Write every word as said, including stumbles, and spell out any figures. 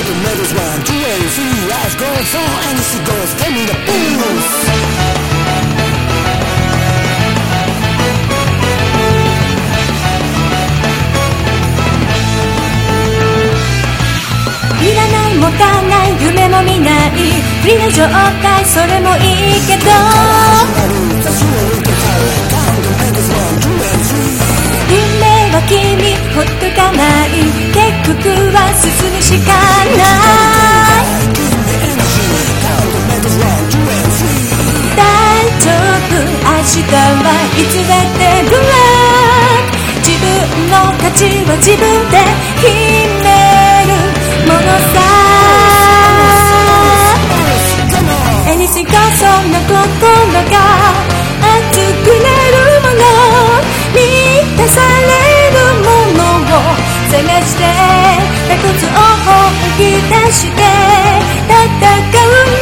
the medals one, two and three. Life goes on and she goes, tell me the blues. いらない持たない夢も見ないフリーな状態それもいいけど夢は君ほっとかない結局は進むしかない大丈夫明日はいつだってブラック自分の価値は自分で決めるものさ Anything かそんな心が熱くなるもの満たされるものを探して一つを本気出して戦う